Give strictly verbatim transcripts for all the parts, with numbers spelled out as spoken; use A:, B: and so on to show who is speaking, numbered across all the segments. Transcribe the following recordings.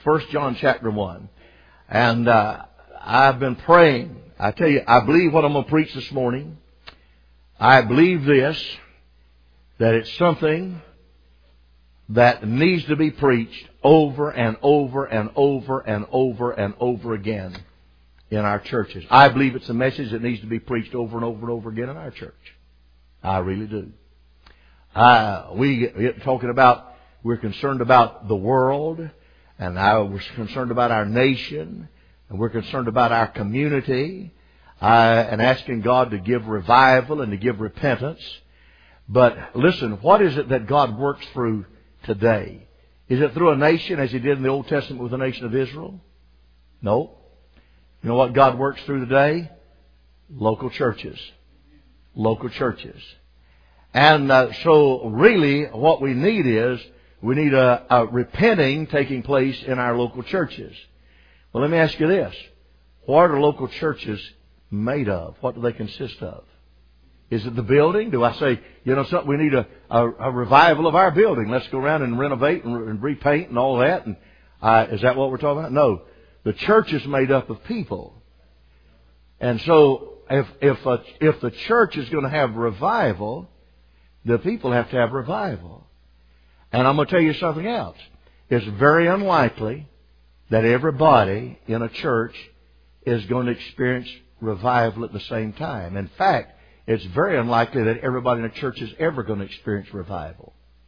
A: First John chapter one. And uh, I've been praying. I tell you, I believe what I'm going to preach this morning. I believe this, that it's something that needs to be preached over and over and over and over and over again in our churches. I believe it's a message that needs to be preached over and over and over again in our church. I really do. Uh, we get talking about, we're concerned about the world, and I was concerned about our nation, and we're concerned about our community, uh, and asking God to give revival and to give repentance. But listen, what is it that God works through today? Is it through a nation as He did in the Old Testament with the nation of Israel? No. You know what God works through today? Local churches. Local churches. And uh, so really what we need is, we need a, a repenting taking place in our local churches. Well, let me ask you this. What are local churches made of? What do they consist of? Is it the building? Do I say, you know something, we need a, a, a revival of our building. Let's go around and renovate and, and repaint and all that. And uh, is that what we're talking about? No. The church is made up of people. And so if, if, a, if the church is going to have revival, the people have to have revival. And I'm going to tell you something else. It's very unlikely that everybody in a church is going to experience revival at the same time. In fact, it's very unlikely that everybody in a church is ever going to experience revival.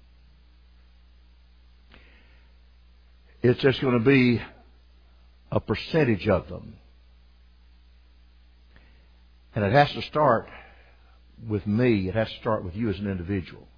A: It's just going to be a percentage of them. And it has to start with me. It has to start with you as an individual.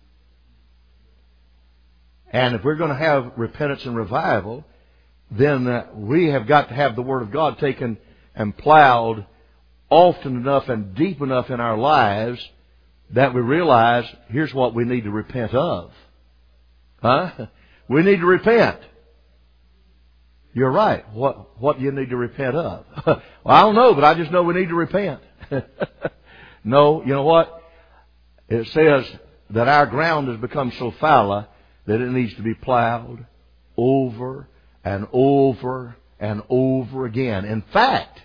A: And if we're going to have repentance and revival, then uh, we have got to have the Word of God taken and plowed often enough and deep enough in our lives that we realize here's what we need to repent of. Huh? We need to repent. You're right. What what do you need to repent of? Well, I don't know, but I just know we need to repent. No, you know what? It says that our ground has become so fallow that it needs to be plowed over and over and over again. In fact,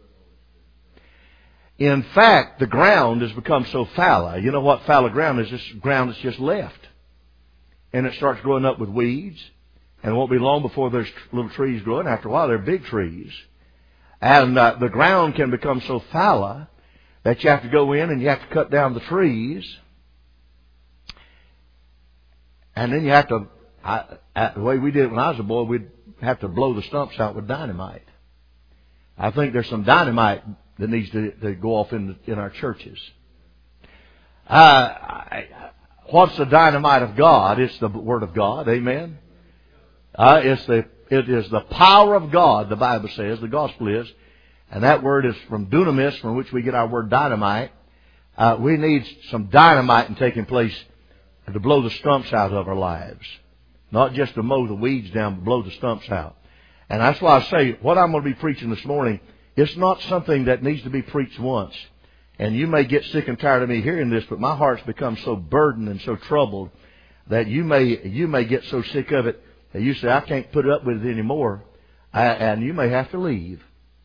A: in fact, the ground has become so fallow. You know what fallow ground is? Just ground that's just left. And it starts growing up with weeds. And it won't be long before there's little trees growing. After a while, they're big trees. And uh, the ground can become so fallow that you have to go in and you have to cut down the trees. And then you have to, I, I, the way we did it when I was a boy, we'd have to blow the stumps out with dynamite. I think there's some dynamite that needs to, to go off in, the, in our churches. Uh, I, what's the dynamite of God? It's the Word of God. Amen. Uh, it's the, it is the power of God, the Bible says, the gospel is. And that word is from dunamis, from which we get our word dynamite. Uh, we need some dynamite taking place to blow the stumps out of our lives. Not just to mow the weeds down, but blow the stumps out. And that's why I say, what I'm going to be preaching this morning, it's not something that needs to be preached once. And you may get sick and tired of me hearing this, but my heart's become so burdened and so troubled that you may, you may get so sick of it that you say, I can't put up with it anymore. I, and you may have to leave.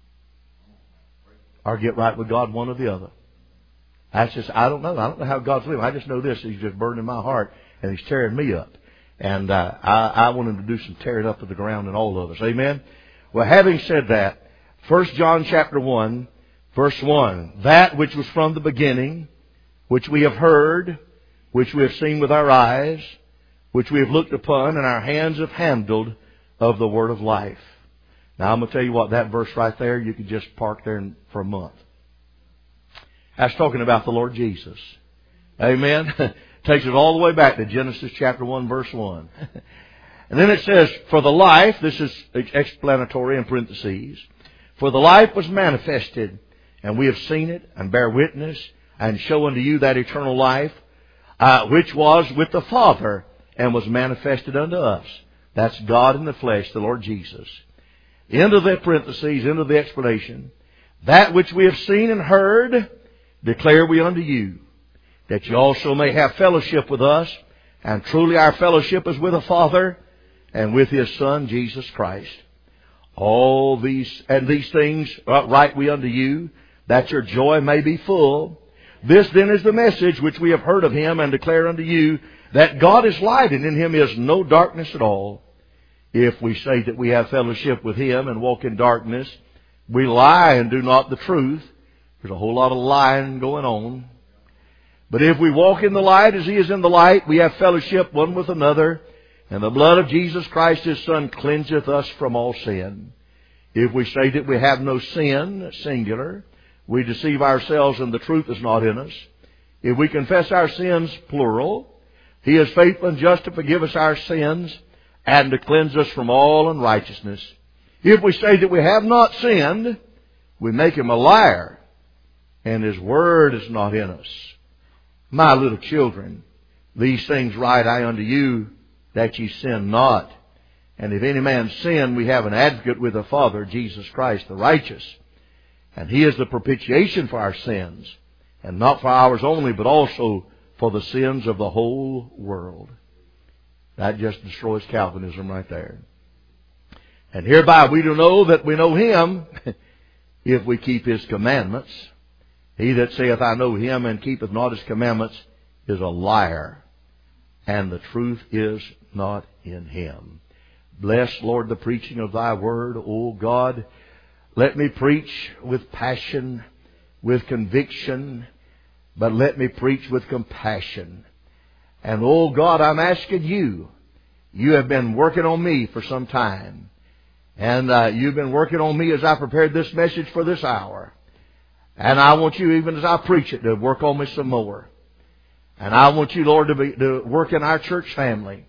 A: Or get right with God, one or the other. That's just, I don't know. I don't know how God's living. I just know this. He's just burning my heart and He's tearing me up. And uh, I, I want Him to do some tearing up of the ground in all of us. Amen? Well, having said that, First John chapter one, verse one. That which was from the beginning, which we have heard, which we have seen with our eyes, which we have looked upon and our hands have handled of the word of life. Now, I'm going to tell you what, that verse right there, you could just park there for a month. That's talking about the Lord Jesus. Amen? Takes it all the way back to Genesis chapter one, verse one. And then it says, for the life, this is explanatory in parentheses, for the life was manifested, and we have seen it, and bear witness, and show unto you that eternal life, uh, which was with the Father, and was manifested unto us. That's God in the flesh, the Lord Jesus. Into the parentheses, into the explanation. That which we have seen and heard, declare we unto you, that you also may have fellowship with us. And truly our fellowship is with the Father and with His Son, Jesus Christ. All these, and these things write we unto you, that your joy may be full. This then is the message which we have heard of him and declare unto you, that God is light, and in him is no darkness at all. If we say that we have fellowship with him and walk in darkness, we lie and do not the truth. There's a whole lot of lying going on. But if we walk in the light as he is in the light, we have fellowship one with another, and the blood of Jesus Christ his Son cleanseth us from all sin. If we say that we have no sin, singular, we deceive ourselves and the truth is not in us. If we confess our sins, plural, he is faithful and just to forgive us our sins and to cleanse us from all unrighteousness. If we say that we have not sinned, we make him a liar, and his word is not in us. My little children, these things write I unto you, that ye sin not. And if any man sin, we have an advocate with the Father, Jesus Christ the righteous. And he is the propitiation for our sins, and not for ours only, but also for the sins of the whole world. That just destroys Calvinism right there. And hereby we do know that we know him, if we keep his commandments. He that saith, I know him, and keepeth not his commandments, is a liar, and the truth is not in him. Bless, Lord, the preaching of thy word. O God, let me preach with passion, with conviction, but let me preach with compassion. And, oh God, I'm asking you, you have been working on me for some time. And uh, you've been working on me as I prepared this message for this hour. And I want you, even as I preach it, to work on me some more. And I want you, Lord, to, be, to work in our church family.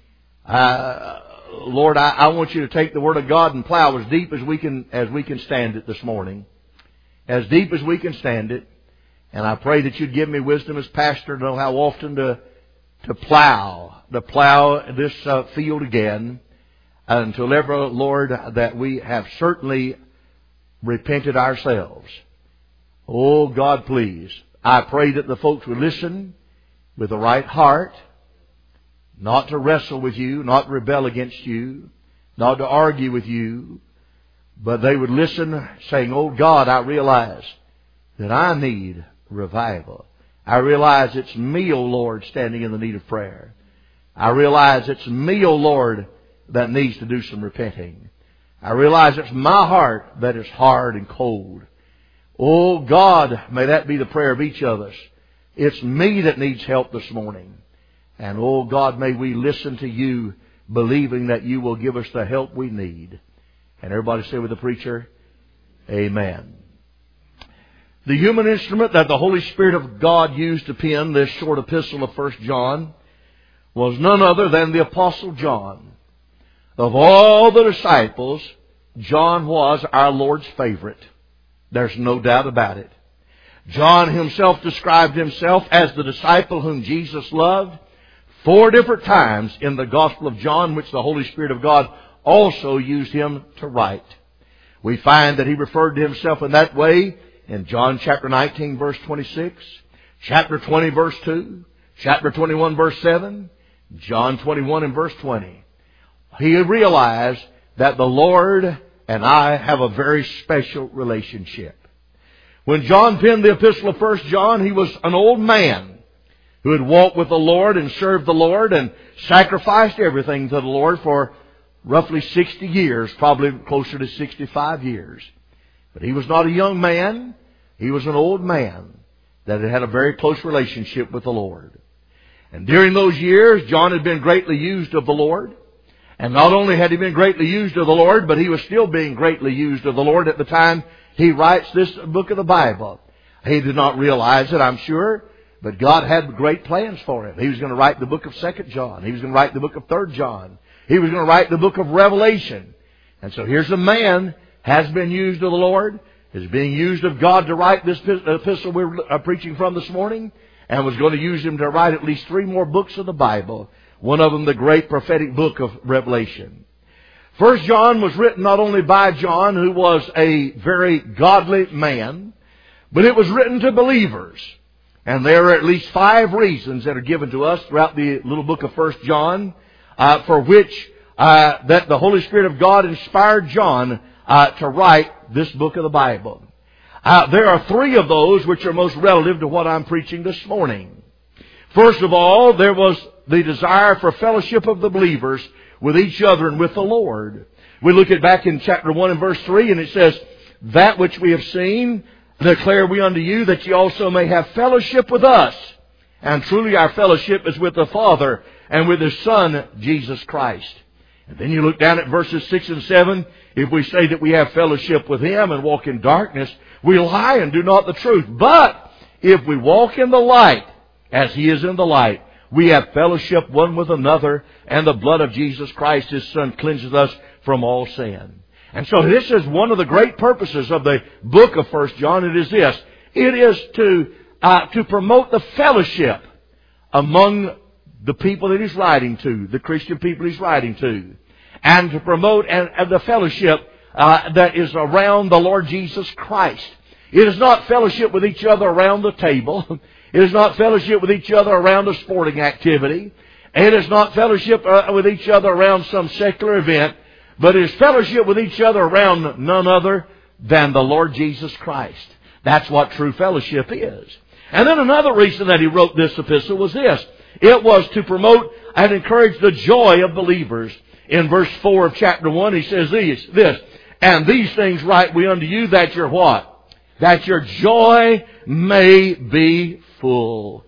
A: Uh, Lord, I, I want you to take the Word of God and plow as deep as we can, as we can stand it this morning. As deep as we can stand it. And I pray that you'd give me wisdom as pastor to know how often to, to plow, to plow this uh, field again. Until ever, Lord, that we have certainly repented ourselves. Oh, God, please. I pray that the folks would listen with the right heart, not to wrestle with you, not to rebel against you, not to argue with you, but they would listen saying, oh, God, I realize that I need revival. I realize it's me, oh, Lord, standing in the need of prayer. I realize it's me, oh, Lord, that needs to do some repenting. I realize it's my heart that is hard and cold. Oh God, may that be the prayer of each of us. It's me that needs help this morning. And oh God, may we listen to you, believing that you will give us the help we need. And everybody say with the preacher, amen. The human instrument that the Holy Spirit of God used to pen this short epistle of First John was none other than the Apostle John. Of all the disciples, John was our Lord's favorite. There's no doubt about it. John himself described himself as the disciple whom Jesus loved four different times in the Gospel of John, which the Holy Spirit of God also used him to write. We find that he referred to himself in that way in John chapter nineteen, verse twenty-six, chapter twenty, verse two, chapter twenty-one, verse seven, John twenty-one and verse twenty. He realized that the Lord and I have a very special relationship. When John penned the epistle of First John, he was an old man who had walked with the Lord and served the Lord and sacrificed everything to the Lord for roughly sixty years, probably closer to sixty-five years. But he was not a young man. He was an old man that had had a very close relationship with the Lord. And during those years, John had been greatly used of the Lord. And not only had he been greatly used of the Lord, but he was still being greatly used of the Lord at the time he writes this book of the Bible. He did not realize it, I'm sure, but God had great plans for him. He was going to write the book of Second John. He was going to write the book of Third John. He was going to write the book of Revelation. And so here's a man has been used of the Lord, is being used of God to write this epistle we're preaching from this morning, and was going to use him to write at least three more books of the Bible. One of them, the great prophetic book of Revelation. First John was written not only by John, who was a very godly man, but it was written to believers. And there are at least five reasons that are given to us throughout the little book of First John, uh, for which uh, uh, that the Holy Spirit of God inspired John uh, to write this book of the Bible. Uh, there are three of those which are most relative to what I'm preaching this morning. First of all, there was the desire for fellowship of the believers with each other and with the Lord. We look at back in chapter one and verse three, and it says, "That which we have seen declare we unto you, that ye also may have fellowship with us. And truly our fellowship is with the Father and with His Son, Jesus Christ." And then you look down at verses six and seven. "If we say that we have fellowship with Him and walk in darkness, we lie and do not the truth. But if we walk in the light, as He is in the light, we have fellowship one with another, and the blood of Jesus Christ, His Son, cleanses us from all sin." And so this is one of the great purposes of the book of First John. It is this. It is to, uh, to promote the fellowship among the people that He's writing to, the Christian people He's writing to, and to promote and, and the fellowship uh, that is around the Lord Jesus Christ. It is not fellowship with each other around the table. It is not fellowship with each other around a sporting activity. It is not fellowship uh, with each other around some secular event. But it is fellowship with each other around none other than the Lord Jesus Christ. That's what true fellowship is. And then another reason that he wrote this epistle was this. It was to promote and encourage the joy of believers. In verse four of chapter one, he says this, this, "And these things write we unto you, that your what? That your joy may be full."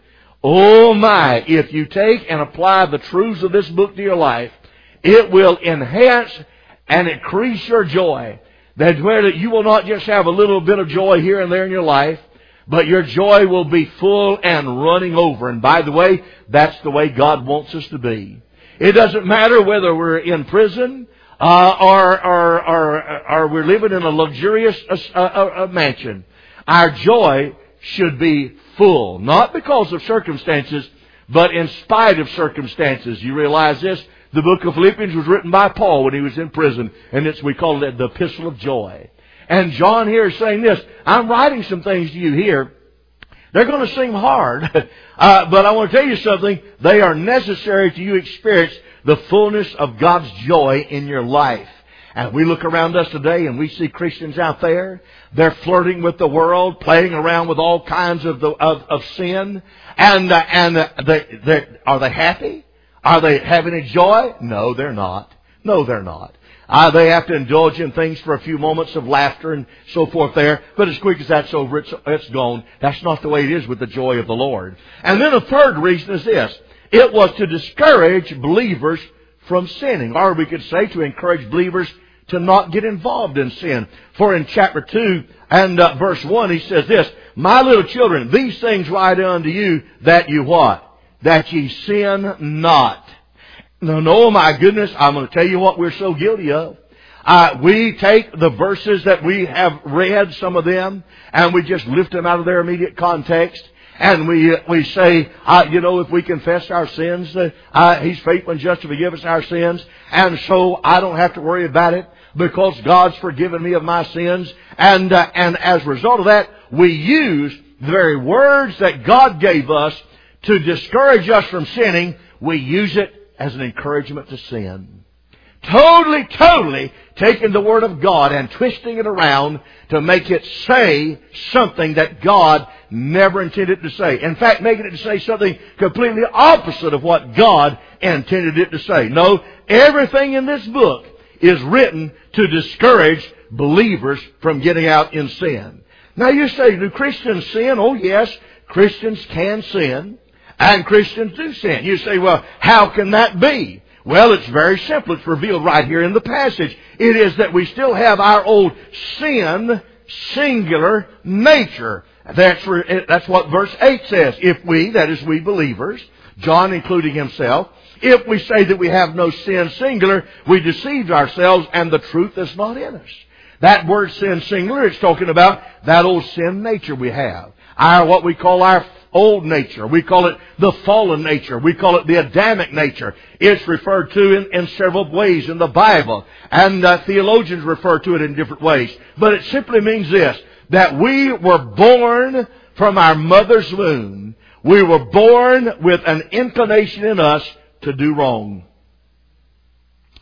A: Oh my, if you take and apply the truths of this book to your life, it will enhance and increase your joy. That where you will not just have a little bit of joy here and there in your life, but your joy will be full and running over. And by the way, that's the way God wants us to be. It doesn't matter whether we're in prison uh, or, or, or, or we're living in a luxurious uh, uh, mansion. Our joy should be full, not because of circumstances, but in spite of circumstances. You realize this? The book of Philippians was written by Paul when he was in prison, and it's, we call it the Epistle of Joy. And John here is saying this, I'm writing some things to you here. They're going to seem hard, uh, but I want to tell you something. They are necessary to you experience the fullness of God's joy in your life. And we look around us today and we see Christians out there. They're flirting with the world, playing around with all kinds of the, of, of sin. And uh, and uh, they, they, are they happy? Are they having a joy? No, they're not. No, they're not. Uh, they have to indulge in things for a few moments of laughter and so forth there. But as quick as that's over, it's, it's gone. That's not the way it is with the joy of the Lord. And then a third reason is this. It was to discourage believers from sinning. Or we could say to encourage believers to not get involved in sin. For in chapter two and uh, verse one, he says this, "My little children, these things write unto you, that you what? That ye sin not." No, no, my goodness, I'm going to tell you what we're so guilty of. Uh, we take the verses that we have read, some of them, and we just lift them out of their immediate context. And we we say, uh, you know, if we confess our sins, uh, uh, He's faithful and just to forgive us our sins. And so I don't have to worry about it because God's forgiven me of my sins. And, uh, and as a result of that, we use the very words that God gave us to discourage us from sinning. We use it as an encouragement to sin. Totally, totally taking the Word of God and twisting it around to make it say something that God never intended to say. In fact, making it to say something completely opposite of what God intended it to say. No, everything in this book is written to discourage believers from getting out in sin. Now you say, do Christians sin? Oh yes, Christians can sin. And Christians do sin. You say, well, how can that be? Well, it's very simple. It's revealed right here in the passage. It is that we still have our old sin, singular nature. That's, that's what verse eight says. If we, that is we believers, John including himself, if we say that we have no sin, singular, we deceive ourselves and the truth is not in us. That word sin, singular, it's talking about that old sin nature we have. Our, what we call our old nature. We call it the fallen nature. We call it the Adamic nature. It's referred to in, in several ways in the Bible. And uh, theologians refer to it in different ways. But it simply means this, that we were born from our mother's womb. We were born with an inclination in us to do wrong.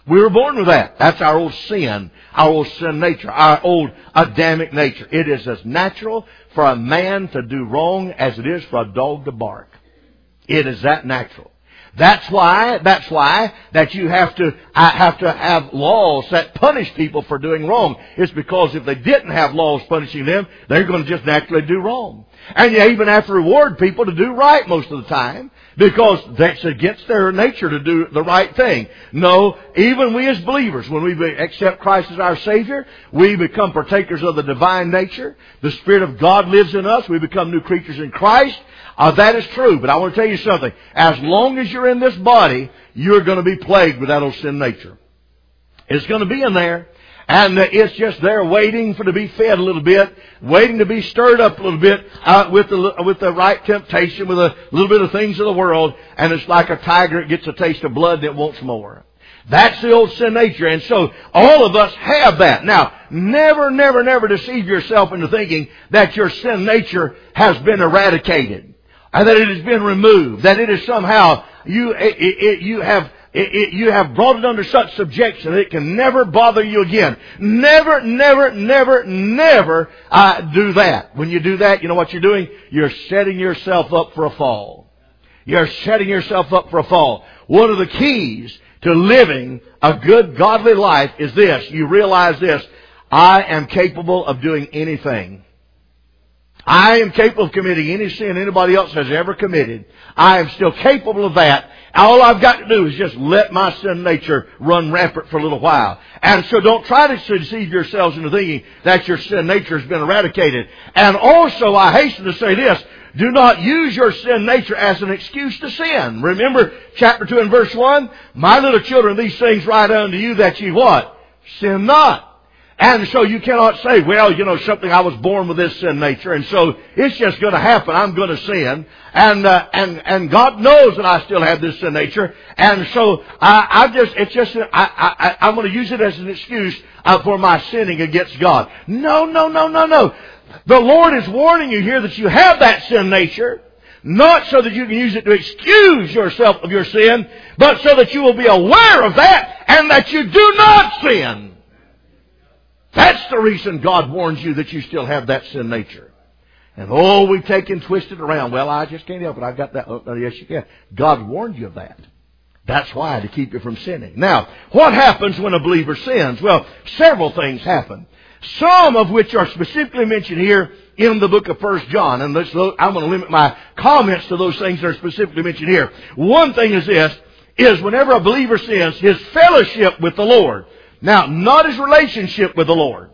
A: We were born with that. That's our old sin, our old sin nature, our old Adamic nature. It is as natural for a man to do wrong as it is for a dog to bark. It is that natural. That's why, that's why that you have to, I have to have laws that punish people for doing wrong. It's because if they didn't have laws punishing them, they're going to just naturally do wrong. And you even have to reward people to do right most of the time, because that's against their nature to do the right thing. No, even we as believers, when we accept Christ as our Savior, we become partakers of the divine nature. The Spirit of God lives in us. We become new creatures in Christ. Uh, that is true, but I want to tell you something. As long as you're in this body, you're going to be plagued with that old sin nature. It's going to be in there. And it's just there waiting for to be fed a little bit, waiting to be stirred up a little bit uh, with the with the right temptation, with a little bit of things of the world. And it's like a tiger, it gets a taste of blood and it wants more. That's the old sin nature. And so all of us have that. Now, never, never, never deceive yourself into thinking that your sin nature has been eradicated, and that it has been removed, that it is somehow, you it, it, you have it, it, you have brought it under such subjection that it can never bother you again. Never, never, never, never uh, do that. When you do that, you know what you're doing? You're setting yourself up for a fall. You're setting yourself up for a fall. One of the keys to living a good, godly life is this. You realize this. I am capable of doing anything. I am capable of committing any sin anybody else has ever committed. I am still capable of that. All I've got to do is just let my sin nature run rampant for a little while. And so don't try to deceive yourselves into thinking that your sin nature has been eradicated. And also, I hasten to say this, do not use your sin nature as an excuse to sin. Remember chapter two and verse one? My little children, these things write unto you that ye what? Sin not. And so you cannot say, well, you know, something, I was born with this sin nature, and so it's just going to happen. I'm going to sin. And, uh, and, and God knows that I still have this sin nature. And so I, I just, it's just, I, I, I'm going to use it as an excuse uh, for my sinning against God. No, no, no, no, no. The Lord is warning you here that you have that sin nature, not so that you can use it to excuse yourself of your sin, but so that you will be aware of that and that you do not sin. That's the reason God warns you that you still have that sin nature. And oh, we take and twist it around. Well, I just can't help it. I've got that. Oh, yes, you can. God warned you of that. That's why, to keep you from sinning. Now, what happens when a believer sins? Well, several things happen. Some of which are specifically mentioned here in the book of First John. And let's look, I'm going to limit my comments to those things that are specifically mentioned here. One thing is this, is whenever a believer sins, his fellowship with the Lord. Now, not his relationship with the Lord.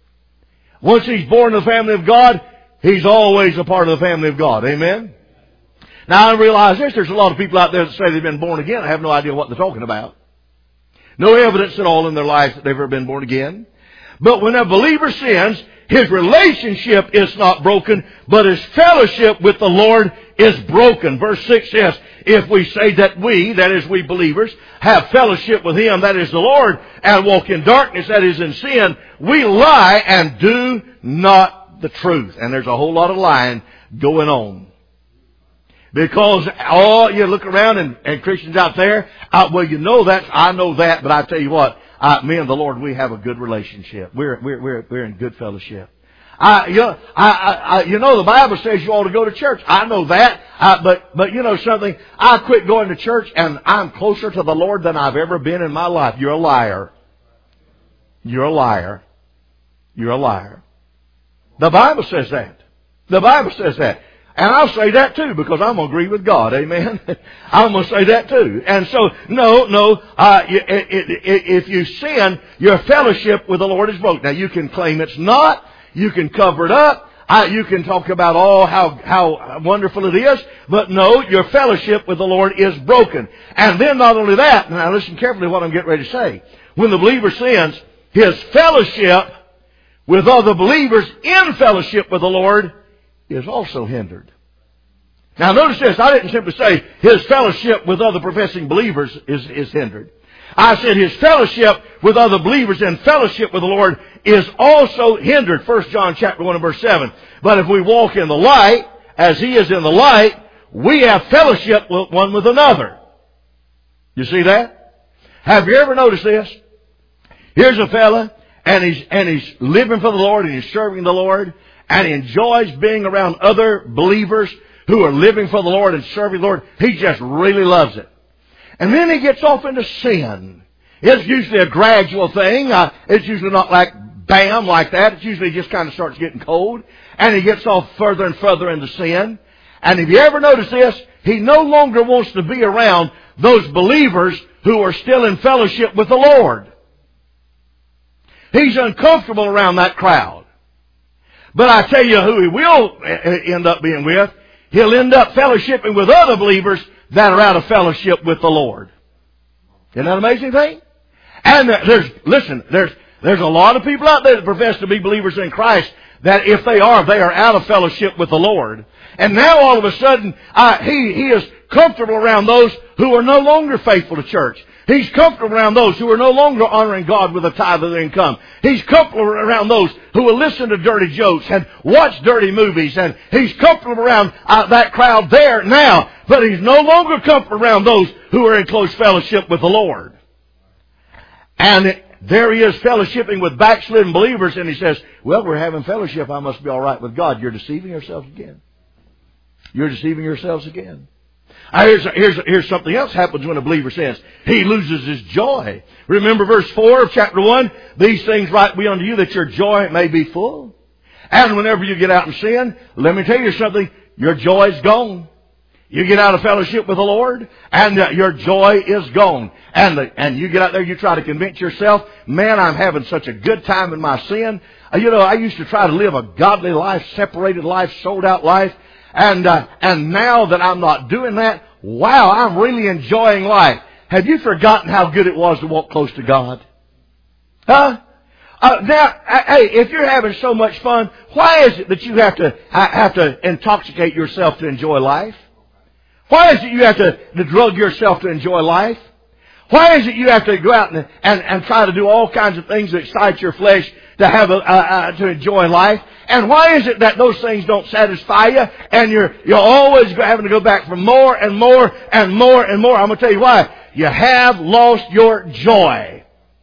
A: Once he's born in the family of God, he's always a part of the family of God. Amen? Now, I realize this. There's a lot of people out there that say they've been born again. I have no idea what they're talking about. No evidence at all in their lives that they've ever been born again. But when a believer sins, his relationship is not broken, but his fellowship with the Lord is broken. Verse six says, if we say that we, that is we believers, have fellowship with Him, that is the Lord, and walk in darkness, that is in sin, we lie and do not the truth. And there's a whole lot of lying going on. Because all you look around and, and Christians out there, uh, well, you know that, I know that, but I tell you what, uh, me and the Lord, we have a good relationship. We're we're we're we're in good fellowship. I, you know, I, I, you know, the Bible says you ought to go to church. I know that, uh, but but you know something, I quit going to church and I'm closer to the Lord than I've ever been in my life. You're a liar. You're a liar. You're a liar. The Bible says that. The Bible says that. And I'll say that too, because I'm going to agree with God. Amen. I'm going to say that too. And so, no, no, uh, if you sin, your fellowship with the Lord is broken. Now, you can claim it's not. You can cover it up. Uh, you can talk about, oh, how, how wonderful it is. But no, your fellowship with the Lord is broken. And then not only that, now listen carefully to what I'm getting ready to say. When the believer sins, his fellowship with other believers in fellowship with the Lord is also hindered. Now notice this, I didn't simply say his fellowship with other professing believers is, is hindered. I said his fellowship with other believers and fellowship with the Lord is also hindered. First John chapter one and verse seven. But if we walk in the light, as He is in the light, we have fellowship with one with another. You see that? Have you ever noticed this? Here's a fella, and he's, and he's living for the Lord, and he's serving the Lord, and he enjoys being around other believers who are living for the Lord and serving the Lord. He just really loves it. And then he gets off into sin. It's usually a gradual thing. Uh, it's usually not like bam, like that. It usually just kind of starts getting cold. And he gets off further and further into sin. And if you ever notice this, he no longer wants to be around those believers who are still in fellowship with the Lord. He's uncomfortable around that crowd. But I tell you who he will end up being with. He'll end up fellowshipping with other believers that are out of fellowship with the Lord. Isn't that an amazing thing? And there's, listen, there's, there's a lot of people out there that profess to be believers in Christ that if they are, they are out of fellowship with the Lord. And now all of a sudden, uh, he, he is comfortable around those who are no longer faithful to church. He's comfortable around those who are no longer honoring God with a tithe of their income. He's comfortable around those who will listen to dirty jokes and watch dirty movies. And he's comfortable around uh, that crowd there now. But he's no longer comfortable around those who are in close fellowship with the Lord. And it, there he is fellowshipping with backslidden believers, and he says, well, we're having fellowship. I must be all right with God. You're deceiving yourselves again. You're deceiving yourselves again. Uh, here's, here's, here's something else happens when a believer sins. He loses his joy. Remember verse four of chapter one? These things write we unto you that your joy may be full. And whenever you get out and sin, let me tell you something, your joy is gone. You get out of fellowship with the Lord, and uh, your joy is gone. And the, and you get out there, you try to convince yourself, man, I'm having such a good time in my sin. Uh, you know, I used to try to live a godly life, separated life, sold out life. And uh, and now that I'm not doing that, wow, I'm really enjoying life. Have you forgotten how good it was to walk close to God? Huh? Uh, now, hey, if you're having so much fun, why is it that you have to have to intoxicate yourself to enjoy life? Why is it you have to, to drug yourself to enjoy life? Why is it you have to go out and, and, and try to do all kinds of things that excite your flesh to have a, uh, uh, to enjoy life? And why is it that those things don't satisfy you and you're, you're always having to go back for more and more and more and more? I'm going to tell you why. You have lost your joy.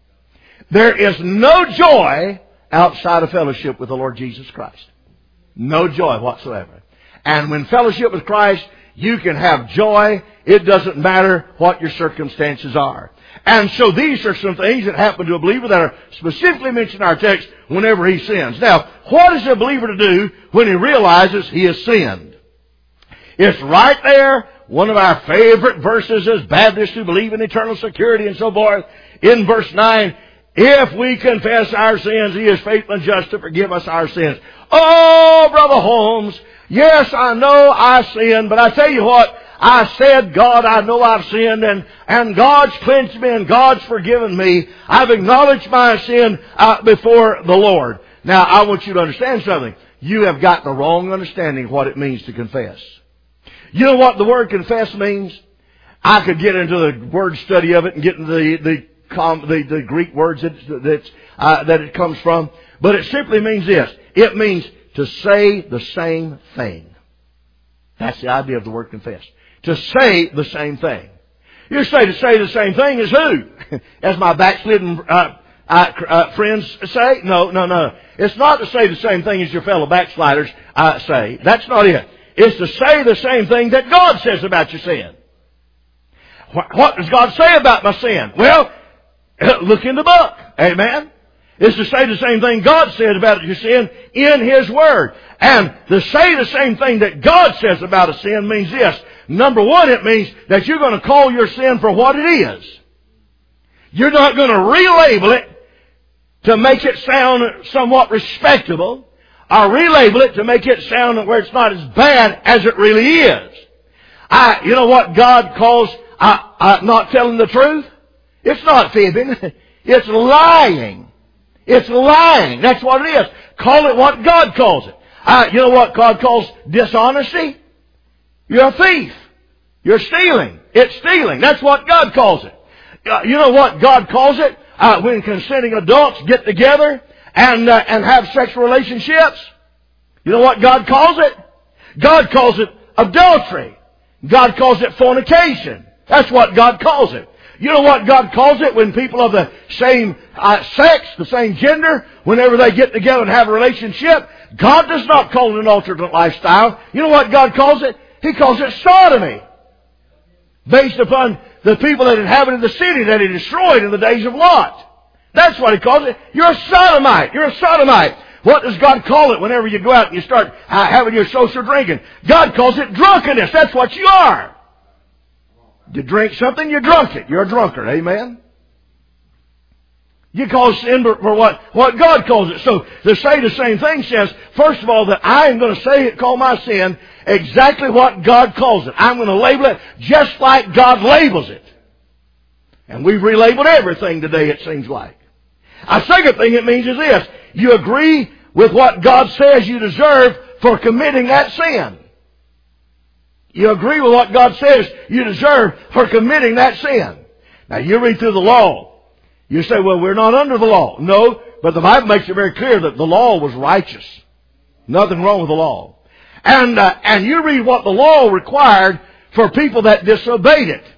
A: There is no joy outside of fellowship with the Lord Jesus Christ. No joy whatsoever. And when fellowship with Christ, you can have joy. It doesn't matter what your circumstances are. And so these are some things that happen to a believer that are specifically mentioned in our text whenever he sins. Now, what is a believer to do when he realizes he has sinned? It's right there. One of our favorite verses as Baptists who believe in eternal security and so forth. In verse nine, if we confess our sins, He is faithful and just to forgive us our sins. Oh, Brother Holmes, yes, I know I sinned, but I tell you what, I said, God, I know I've sinned, and, and God's cleansed me, and God's forgiven me. I've acknowledged my sin uh, before the Lord. Now, I want you to understand something. You have got the wrong understanding of what it means to confess. You know what the word confess means? I could get into the word study of it and get into the the the, the Greek words that that's, uh, that it comes from, but it simply means this. It means to say the same thing. That's the idea of the word confess. To say the same thing. You say to say the same thing as who? As my backslidden uh, uh, uh, friends say? No, no, no. It's not to say the same thing as your fellow backsliders uh, say. That's not it. It's to say the same thing that God says about your sin. What, what does God say about my sin? Well, look in the book. Amen. Is to say the same thing God said about your sin in His Word. And to say the same thing that God says about a sin means this. Number one, it means that you're going to call your sin for what it is. You're not going to relabel it to make it sound somewhat respectable, or relabel it to make it sound where it's not as bad as it really is. I, you know what God calls uh, uh, not telling the truth? It's not fibbing. It's lying. It's lying. That's what it is. Call it what God calls it. Uh, you know what God calls dishonesty? You're a thief. You're stealing. It's stealing. That's what God calls it. Uh, you know what God calls it? Uh, when consenting adults get together and uh, and have sexual relationships. You know what God calls it? God calls it adultery. God calls it fornication. That's what God calls it. You know what God calls it when people of the same uh, sex, the same gender, whenever they get together and have a relationship? God does not call it an alternate lifestyle. You know what God calls it? He calls it sodomy. Based upon the people that inhabited the city that He destroyed in the days of Lot. That's what He calls it. You're a sodomite. You're a sodomite. What does God call it whenever you go out and you start uh, having your social drinking? God calls it drunkenness. That's what you are. You drink something, you drunk it. You're a drunkard. Amen? You call sin for what, what God calls it. So to say the same thing says, first of all, that I am going to say it, call my sin exactly what God calls it. I'm going to label it just like God labels it. And we've relabeled everything today, it seems like. A second thing it means is this. You agree with what God says you deserve for committing that sin. You agree with what God says you deserve for committing that sin. Now you read through the law. You say, well, we're not under the law. No, but the Bible makes it very clear that the law was righteous. Nothing wrong with the law. And, uh, and you read what the law required for people that disobeyed it.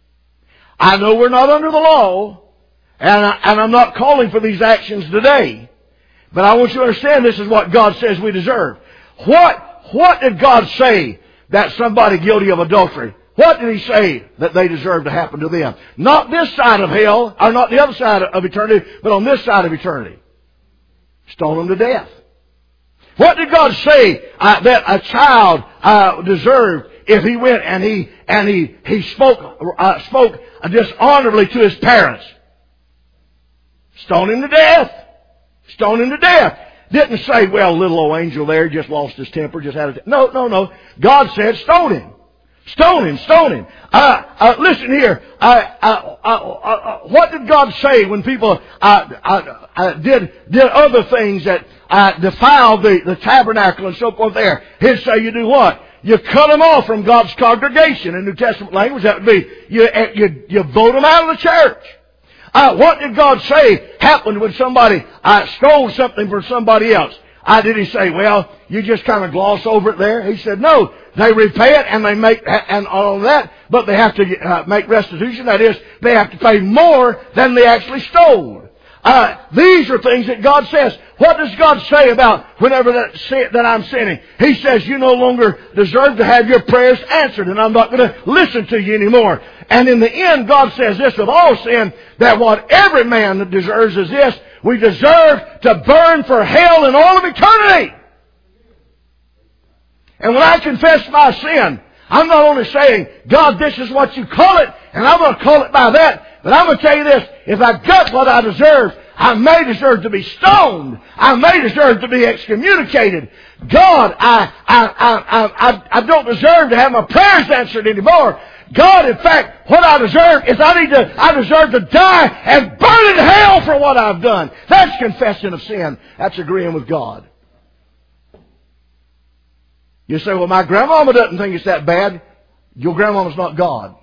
A: I know we're not under the law, and, I, and I'm not calling for these actions today. But I want you to understand this is what God says we deserve. What, what did God say that somebody guilty of adultery, what did He say that they deserve to happen to them? Not this side of hell, or not the other side of eternity, but on this side of eternity. Stone them to death. What did God say uh, that a child uh, deserved if he went and he and he he spoke uh, spoke dishonorably to his parents? Stone him to death. Stone him to death. Didn't say, well, little old angel there just lost his temper, just had a... T-. No, no, no. God said stone him. Stone him, stone him. Uh, uh, listen here. Uh, uh, uh, uh, what did God say when people uh, uh, uh, did did other things that uh, defiled the, the tabernacle and so forth there? He'd say you do what? You cut them off from God's congregation. In New Testament language, that would be you, you, you vote them out of the church. Uh, what did God say happened when somebody uh, stole something from somebody else? Uh, did He say, well, you just kind of gloss over it there? He said, no, they repay it and they make, and all of that, but they have to uh, make restitution. That is, they have to pay more than they actually stole. Uh, these are things that God says. What does God say about whenever that, sin, that I'm sinning? He says, you no longer deserve to have your prayers answered, and I'm not going to listen to you anymore. And in the end, God says this of all sin, that what every man deserves is this: we deserve to burn for hell in all of eternity. And when I confess my sin, I'm not only saying, God, this is what you call it, and I'm going to call it by that, but I'm going to tell you this: if I got what I deserve, I may deserve to be stoned. I may deserve to be excommunicated. God, I, I, I, I, I don't deserve to have my prayers answered anymore. God, in fact, what I deserve is I need to, I deserve to die and burn in hell for what I've done. That's confession of sin. That's agreeing with God. You say, well, my grandmama doesn't think it's that bad. Your grandmama's not God.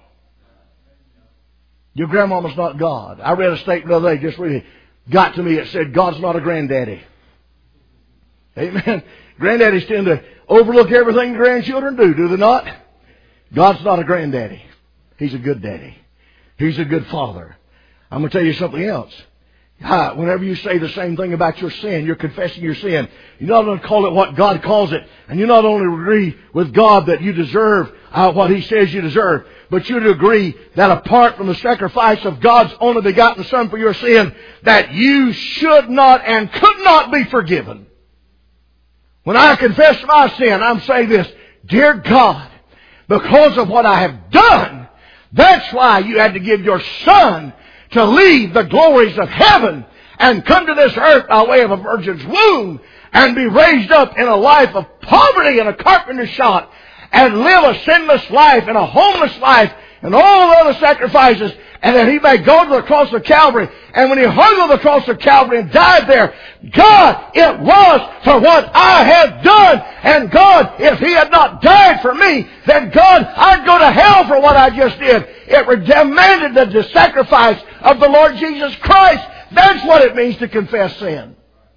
A: Your grandmama's not God. I read a statement the other day, just really got to me. It said, God's not a granddaddy. Amen. Granddaddies tend to overlook everything grandchildren do, do they not? God's not a granddaddy. He's a good daddy. He's a good father. I'm going to tell you something else. Hi, whenever you say the same thing about your sin, you're confessing your sin. You're not going to call it what God calls it. And you not only agree with God that you deserve uh, what He says you deserve, but you'd agree that apart from the sacrifice of God's only begotten Son for your sin, that you should not and could not be forgiven. When I confess my sin, I'm saying this: dear God, because of what I have done, that's why you had to give your Son to leave the glories of heaven and come to this earth by way of a virgin's womb and be raised up in a life of poverty and a carpenter's shop and live a sinless life and a homeless life and all the other sacrifices, and that He may go to the cross of Calvary. And when He hung on the cross of Calvary and died there, God, it was for what I had done. And God, if He had not died for me, then God, I'd go to hell for what I just did. It demanded the sacrifice of the Lord Jesus Christ. That's what it means to confess sin.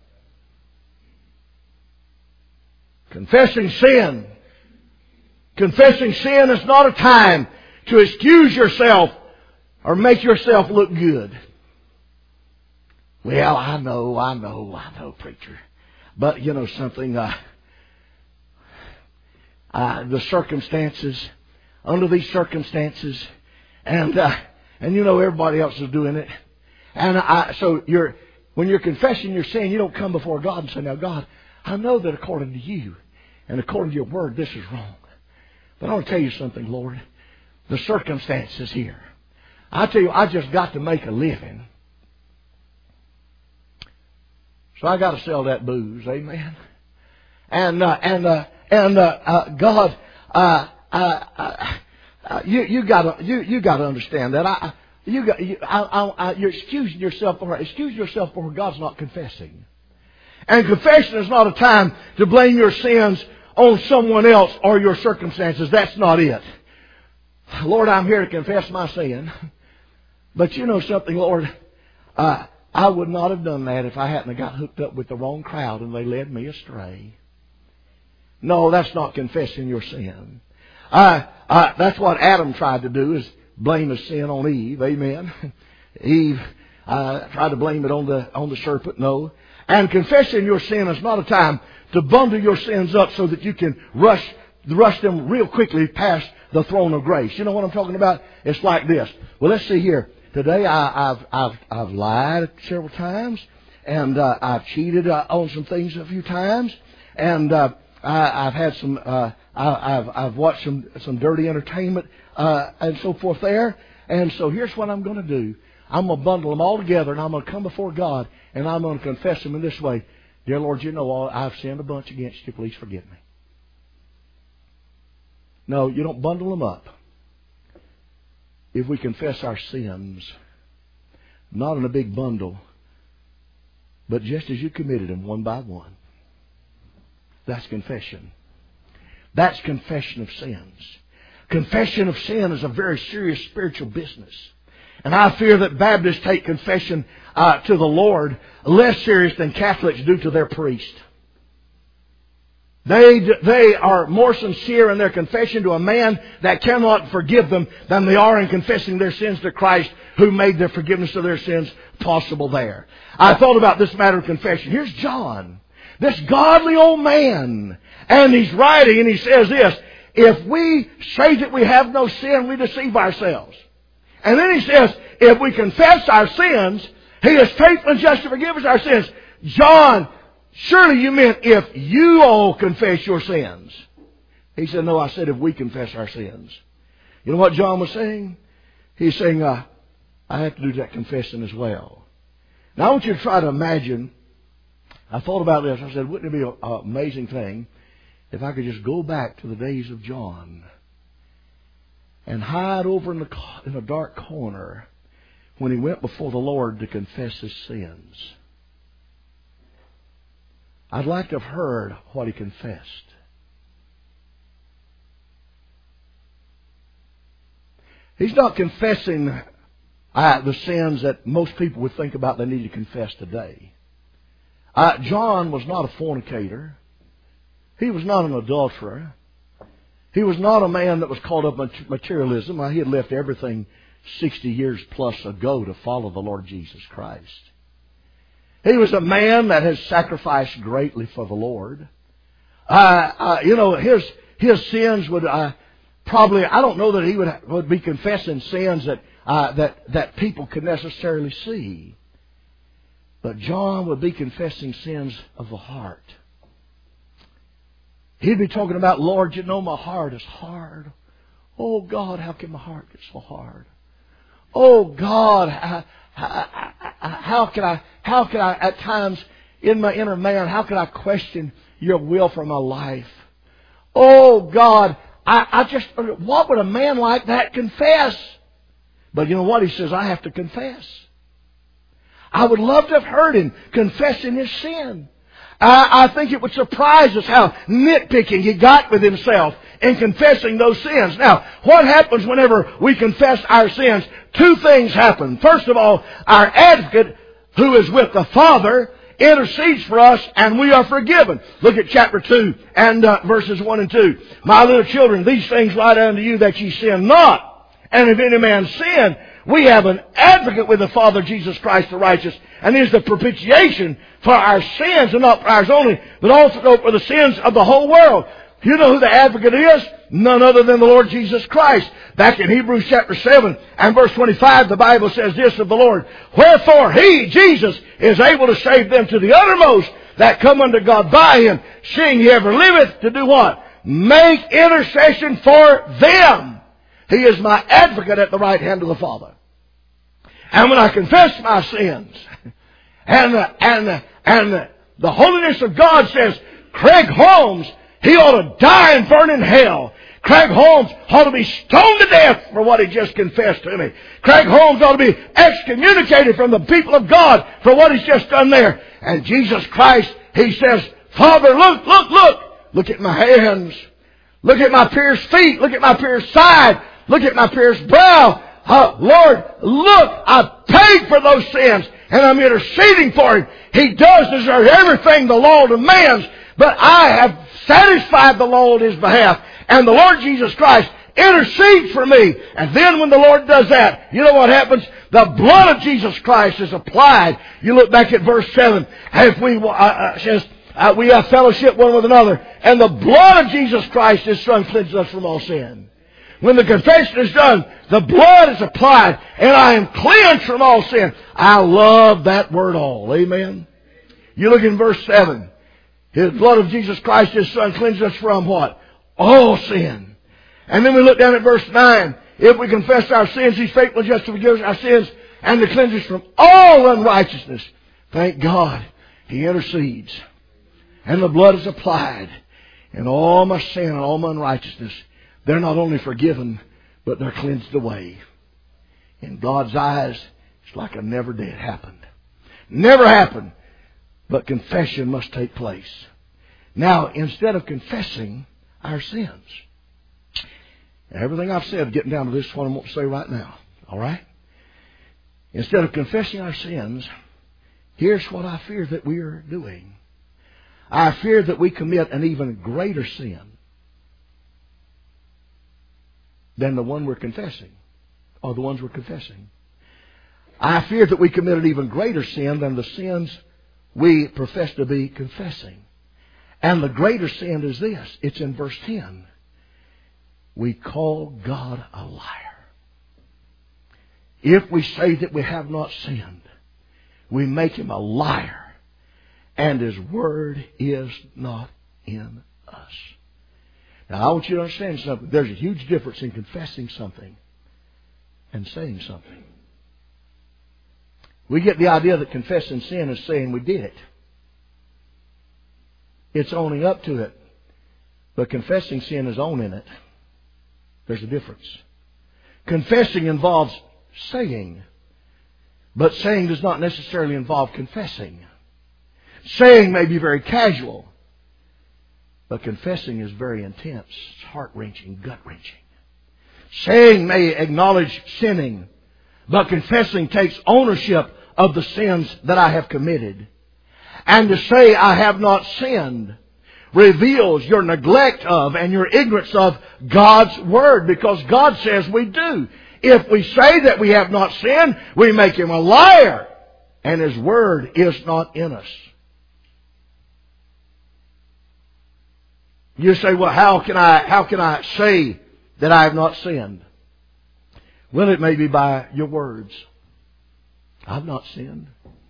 A: Confessing sin. Confessing sin is not a time to excuse yourself or make yourself look good. Well, I know, I know, I know, preacher. But you know something, uh, uh, the circumstances, under these circumstances, and uh, and you know everybody else is doing it. And I, so you're, when you're confessing your sin, you don't come before God and say, now God, I know that according to you and according to your word, this is wrong. But I want to tell you something, Lord. The circumstances here. I tell you, I just got to make a living. So I got to sell that booze, amen. And uh, and uh, and uh, uh, God, uh, uh, uh, uh, you you got to you you got to understand that. I you got you, I, I, I, you're excusing yourself for excuse yourself for God's not confessing. And confession is not a time to blame your sins on someone else or your circumstances. That's not it. Lord, I'm here to confess my sin. But you know something, Lord, uh, I would not have done that if I hadn't got hooked up with the wrong crowd and they led me astray. No, that's not confessing your sin. Uh, uh, that's what Adam tried to do, is blame his sin on Eve. Amen. Eve uh, tried to blame it on the on the serpent. No. And confessing your sin is not a time to bundle your sins up so that you can rush rush them real quickly past the throne of grace. You know what I'm talking about? It's like this. Well, let's see here. Today I, I've I've I've lied several times, and uh, I've cheated uh, on some things a few times, and uh, I, I've had some uh, I, I've I've watched some some dirty entertainment uh, and so forth there. And so here's what I'm going to do. I'm going to bundle them all together, and I'm going to come before God, and I'm going to confess them in this way. Dear Lord, you know all, I've sinned a bunch against you. Please forgive me. No, you don't bundle them up. If we confess our sins, not in a big bundle, but just as you committed them one by one. That's confession. That's confession of sins. Confession of sin is a very serious spiritual business. And I fear that Baptists take confession uh, to the Lord less serious than Catholics do to their priest. They they are more sincere in their confession to a man that cannot forgive them than they are in confessing their sins to Christ, who made their forgiveness of their sins possible there. I thought about this matter of confession. Here's John, this godly old man, and he's writing and he says this: if we say that we have no sin, we deceive ourselves. And then he says, if we confess our sins, He is faithful and just to forgive us our sins. John, surely you meant if you all confess your sins. He said, no, I said if we confess our sins. You know what John was saying? He's saying, uh, I have to do that confessing as well. Now I want you to try to imagine, I thought about this, I said, wouldn't it be an amazing thing if I could just go back to the days of John and hide over in the in a dark corner when he went before the Lord to confess his sins. I'd like to have heard what he confessed. He's not confessing uh, the sins that most people would think about they need to confess today. Uh, John was not a fornicator. He was not an adulterer. He was not a man that was caught up in materialism. He had left everything sixty years plus ago to follow the Lord Jesus Christ. He was a man that has sacrificed greatly for the Lord. Uh, uh, you know, his his sins would uh, probably, I don't know that he would would be confessing sins that uh, that that people could necessarily see. But John would be confessing sins of the heart. He'd be talking about, Lord, you know my heart is hard. Oh, God, how can my heart get so hard? Oh, God, how, how, how can I, how can I, at times, in my inner man, how can I question your will for my life? Oh, God, I, I just, what would a man like that confess? But you know what? He says, I have to confess. I would love to have heard him confessing his sin. I, I think it would surprise us how nitpicking he got with himself in confessing those sins. Now, what happens whenever we confess our sins? Two things happen. First of all, our advocate, who is with the Father, intercedes for us and we are forgiven. Look at chapter two and uh, verses one and two. My little children, these things write unto you that ye sin not. And if any man sin, We have an advocate with the Father, Jesus Christ the righteous, and is the propitiation for our sins, and not for ours only, but also for the sins of the whole world. You know who the advocate is? None other than the Lord Jesus Christ. Back in Hebrews chapter seven and verse twenty-five, the Bible says this of the Lord: Wherefore He, Jesus, is able to save them to the uttermost that come unto God by Him, seeing He ever liveth to do what? Make intercession for them. He is my advocate at the right hand of the Father. And when I confess my sins, and, and, and the holiness of God says, Craig Holmes, he ought to die and burn in hell. Craig Holmes ought to be stoned to death for what he just confessed to me. Craig Holmes ought to be excommunicated from the people of God for what he's just done there. And Jesus Christ, He says, Father, look, look, look. Look at my hands. Look at my pierced feet. Look at my pierced side. Look at my pierced brow. Uh, Lord, look, I paid for those sins, and I'm interceding for Him. He does deserve everything the law demands, but I have satisfied the law on His behalf. And the Lord Jesus Christ intercedes for me. And then when the Lord does that, you know what happens? The blood of Jesus Christ is applied. You look back at verse seven. If we, uh, uh, says, uh, we have fellowship one with another, and the blood of Jesus Christ, His Son, cleanses us from all sin. When the confession is done, the blood is applied, and I am cleansed from all sin. I love that word all. Amen. You look in verse seven. His blood of Jesus Christ, His Son, cleanses us from what? All sin. And then we look down at verse nine. If we confess our sins, He's faithful and just to forgive us our sins and to cleanse us from all unrighteousness. Thank God, He intercedes. And the blood is applied. And all my sin and all my unrighteousness, they're not only forgiven, but they're cleansed away. In God's eyes, it's like it never did happen. Never happened. But confession must take place. Now, instead of confessing our sins, everything I've said, getting down to this one, I want to say right now. All right? Instead of confessing our sins, here's what I fear that we are doing. I fear that we commit an even greater sin than the one we're confessing, or the ones we're confessing. I fear that we commit an even greater sin than the sins we profess to be confessing. And the greater sin is this. It's in verse ten. We call God a liar. If we say that we have not sinned, we make Him a liar, and His word is not in us. Now, I want you to understand something. There's a huge difference in confessing something and saying something. We get the idea that confessing sin is saying we did it. It's owning up to it. But confessing sin is owning it. There's a difference. Confessing involves saying, but saying does not necessarily involve confessing. Saying may be very casual, but confessing is very intense. It's heart-wrenching, gut-wrenching. Saying may acknowledge sinning, but confessing takes ownership of the sins that I have committed. And to say I have not sinned reveals your neglect of and your ignorance of God's Word, because God says we do. If we say that we have not sinned, we make Him a liar, and His Word is not in us. You say, well, how can I, how can I say that I have not sinned? Well, it may be by your words. I've not sinned.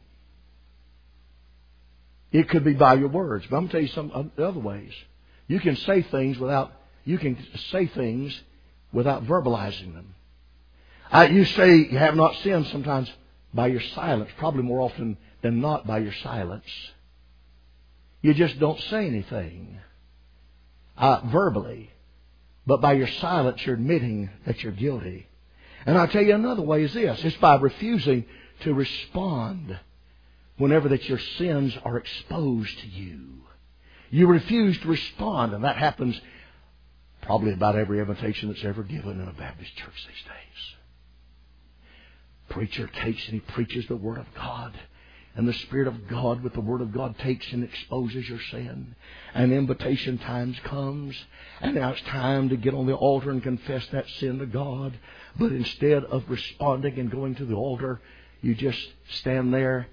A: It could be by your words. But I'm going to tell you some other ways. You can say things without, you can say things without verbalizing them. Uh, you say you have not sinned sometimes by your silence. Probably more often than not by your silence. You just don't say anything uh, verbally. But by your silence, you're admitting that you're guilty. And I'll tell you another way is this. It's by refusing to respond whenever that your sins are exposed to you. You refuse to respond, and that happens probably about every invitation that's ever given in a Baptist church these days. Preacher takes and he preaches the Word of God, And the Spirit of God with the Word of God takes and exposes your sin. And invitation times comes. And now it's time to get on the altar and confess that sin to God. But instead of responding and going to the altar, you just stand there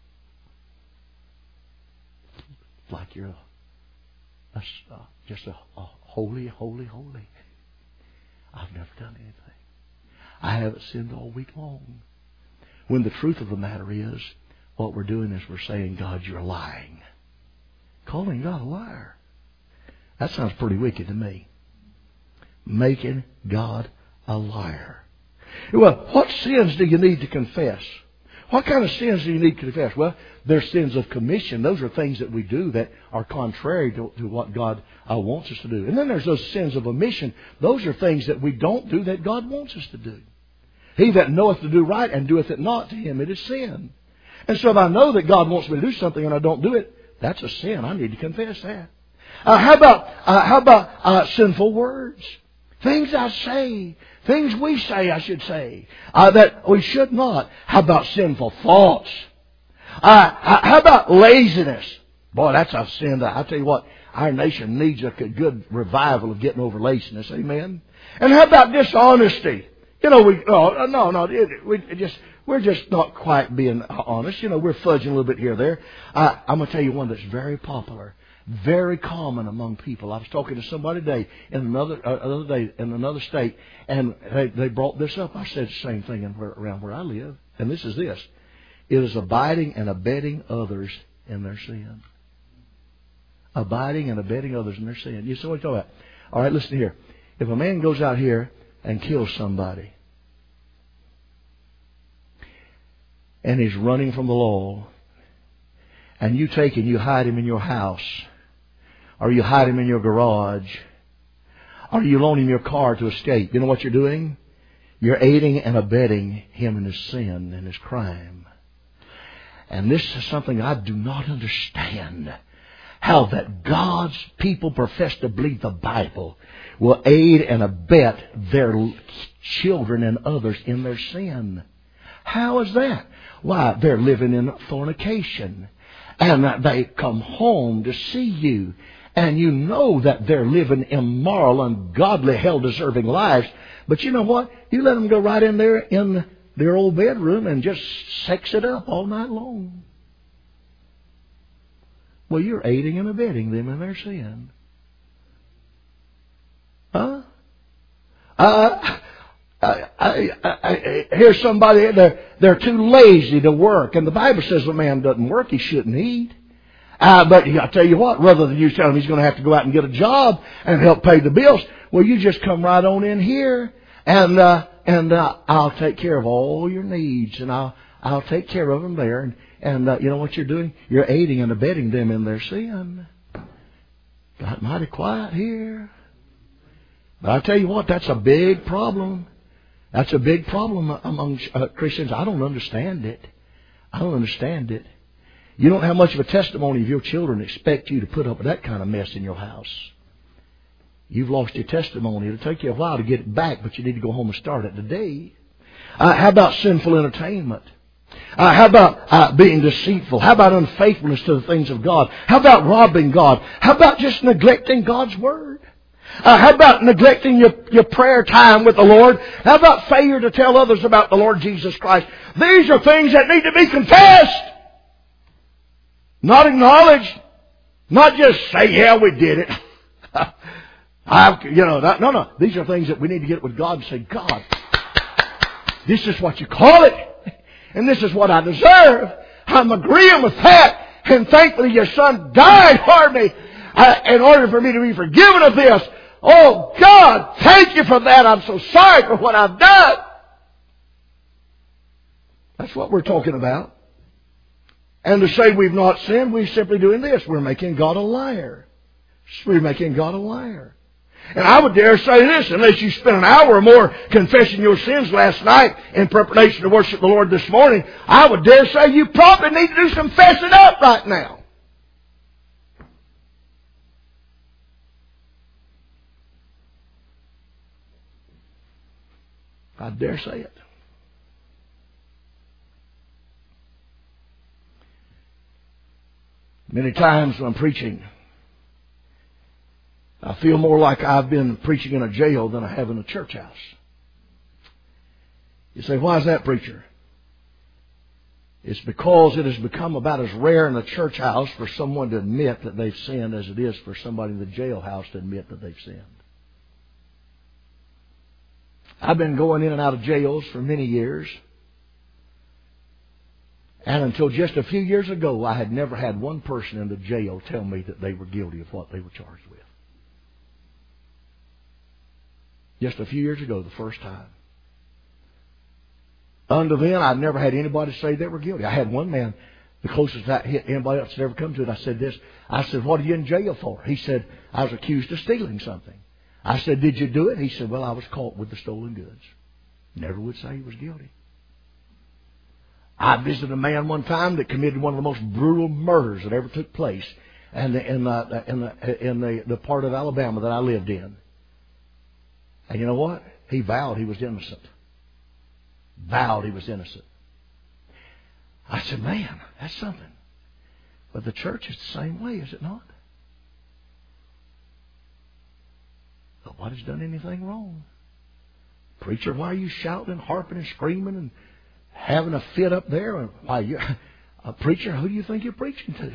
A: like you're a, a, just a, a holy, holy, holy. I've never done anything. I haven't sinned all week long. When the truth of the matter is, what we're doing is we're saying, God, you're lying. Calling God a liar. That sounds pretty wicked to me. Making God a liar. Well, what sins do you need to confess? What kind of sins do you need to confess? Well, there's sins of commission. Those are things that we do that are contrary to, to what God uh, wants us to do. And then there's those sins of omission. Those are things that we don't do that God wants us to do. He that knoweth to do right and doeth it not, to him it is sin. And so if I know that God wants me to do something and I don't do it, that's a sin. I need to confess that. Uh, how about uh, how about uh, sinful words? Things I say, things we say, I should say, uh, that we should not. How about sinful thoughts? Uh, how about laziness? Boy, that's a sin that, I tell you what, our nation needs a good revival of getting over laziness. Amen? And how about dishonesty? You know, we, no, no, no, it, we just, we're just not quite being honest. You know, we're fudging a little bit here or there. Uh, I'm going to tell you one that's very popular. Very common among people. I was talking to somebody today in another uh, another day in another state, and they, they brought this up. I said the same thing in where, around where I live, and this is this: it is abiding and abetting others in their sin. Abiding and abetting others in their sin. You see what I'm talking about? All right, listen here. If a man goes out here and kills somebody, and he's running from the law, and you take and you hide him in your house, or you hide him in your garage, or you loan him your car to escape, you know what you're doing? You're aiding and abetting him in his sin and his crime. And this is something I do not understand. How that God's people profess to believe the Bible will aid and abet their children and others in their sin. How is that? Why, they're living in fornication. And they come home to see you. And you know that they're living immoral, ungodly, hell-deserving lives. But you know what? You let them go right in there in their old bedroom and just sex it up all night long. Well, you're aiding and abetting them in their sin. Huh? Uh, I, I, I, I, here's somebody, they're, they're too lazy to work. And the Bible says if a man doesn't work, he shouldn't eat. Uh, but I tell you what, rather than you tell him he's going to have to go out and get a job and help pay the bills, well, you just come right on in here and uh, and uh, I'll take care of all your needs, and I'll I'll take care of them there. And, and uh, you know what you're doing? You're aiding and abetting them in their sin. Got mighty quiet here. But I tell you what, that's a big problem. That's a big problem among uh, Christians. I don't understand it. I don't understand it. You don't have much of a testimony if your children expect you to put up with that kind of mess in your house. You've lost your testimony. It'll take you a while to get it back, but you need to go home and start it today. Uh, how about sinful entertainment? Uh, how about uh, being deceitful? How about unfaithfulness to the things of God? How about robbing God? How about just neglecting God's Word? Uh, how about neglecting your, your prayer time with the Lord? How about failure to tell others about the Lord Jesus Christ? These are things that need to be confessed. Not acknowledged. Not just say, yeah, we did it. I, you know, that, no, no. These are things that we need to get with God and say, God, this is what you call it. And this is what I deserve. I'm agreeing with that. And thankfully your Son died for me uh, in order for me to be forgiven of this. Oh, God, thank you for that. I'm so sorry for what I've done. That's what we're talking about. And to say we've not sinned, we're simply doing this. We're making God a liar. We're making God a liar. And I would dare say this, unless you spent an hour or more confessing your sins last night in preparation to worship the Lord this morning, I would dare say you probably need to do some fessing up right now. I dare say it. Many times when I'm preaching, I feel more like I've been preaching in a jail than I have in a church house. You say, why is that, preacher? It's because it has become about as rare in a church house for someone to admit that they've sinned as it is for somebody in the jailhouse to admit that they've sinned. I've been going in and out of jails for many years. And until just a few years ago, I had never had one person in the jail tell me that they were guilty of what they were charged with. Just a few years ago, the first time. Until then, I'd never had anybody say they were guilty. I had one man, the closest that anybody else had ever come to it. I said this. I said, what are you in jail for? He said, I was accused of stealing something. I said, did you do it? He said, well, I was caught with the stolen goods. Never would say he was guilty. I visited a man one time that committed one of the most brutal murders that ever took place in the, in the, in the, in the, the part of Alabama that I lived in. And you know what? He vowed he was innocent. Vowed he was innocent. I said, man, that's something. But the church is the same way, is it not? Nobody's done anything wrong. Preacher, why are you shouting and harping and screaming and having a fit up there? Why, you, a preacher, who do you think you're preaching to?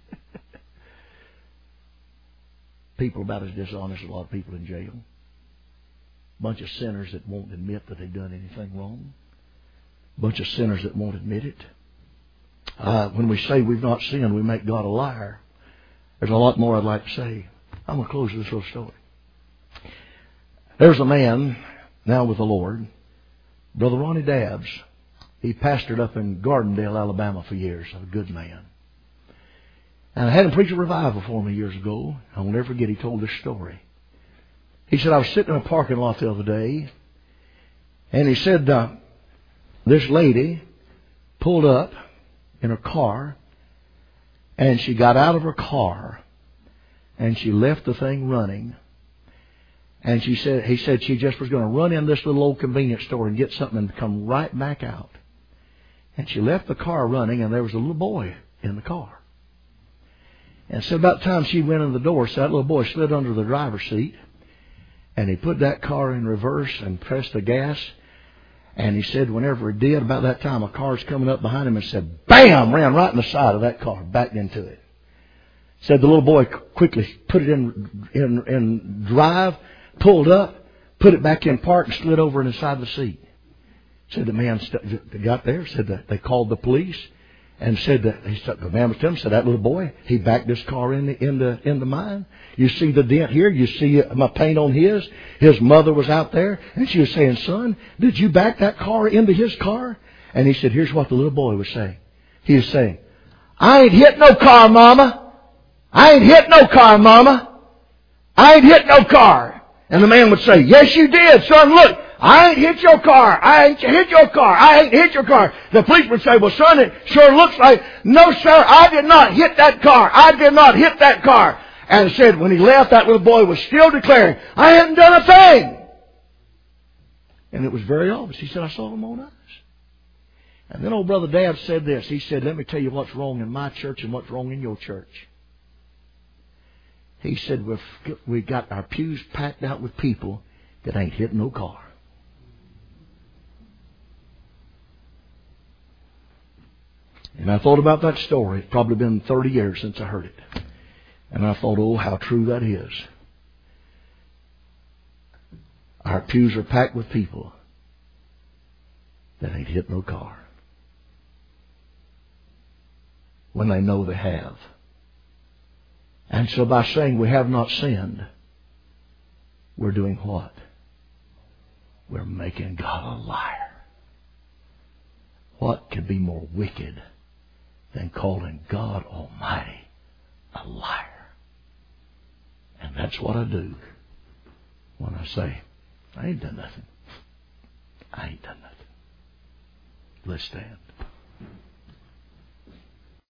A: People about as dishonest as a lot of people in jail. Bunch of sinners that won't admit that they've done anything wrong. Bunch of sinners that won't admit it. Uh, when we say we've not sinned, we make God a liar. There's a lot more I'd like to say. I'm going to close with this little story. There's a man now with the Lord, Brother Ronnie Dabbs. He pastored up in Gardendale, Alabama for years. A good man. And I had him preach a revival for me years ago. I will never forget, he told this story. He said, I was sitting in a parking lot the other day, and he said, uh, this lady pulled up in her car, and she got out of her car, and she left the thing running. And she said, he said she just was going to run in this little old convenience store and get something and come right back out. And she left the car running, and there was a little boy in the car. And so about the time she went in the door, so that little boy slid under the driver's seat, and he put that car in reverse and pressed the gas. And he said whenever he did, about that time, a car's coming up behind him and said, bam, ran right in the side of that car, backed into it. Said the little boy quickly put it in, in, in drive, pulled up, put it back in park, and slid over inside the seat. Said the man st- got there, said that they called the police, and said that he st- the man was telling him, said that little boy, he backed this car in the, in the, in the mine. You see the dent here, you see my paint on his. His mother was out there, and she was saying, son, did you back that car into his car? And he said, here's what the little boy was saying. He was saying, I ain't hit no car, mama. I ain't hit no car, mama. I ain't hit no car. And the man would say, yes, you did, son, look. I ain't hit your car. I ain't hit your car. I ain't hit your car. The police would say, well, son, it sure looks like, no, sir, I did not hit that car. I did not hit that car. And said when he left, that little boy was still declaring, I hadn't done a thing. And it was very obvious. He said, I saw them on eyes. And then old Brother Dad said this. He said, let me tell you what's wrong in my church and what's wrong in your church. He said, we've, we got our pews packed out with people that ain't hit no car. And I thought about that story. It's probably been thirty years since I heard it. And I thought, oh, how true that is. Our pews are packed with people that ain't hit no car. When they know they have. And so by saying we have not sinned, we're doing what? We're making God a liar. What could be more wicked than calling God Almighty a liar? And that's what I do when I say, I ain't done nothing. I ain't done nothing. Let's stand.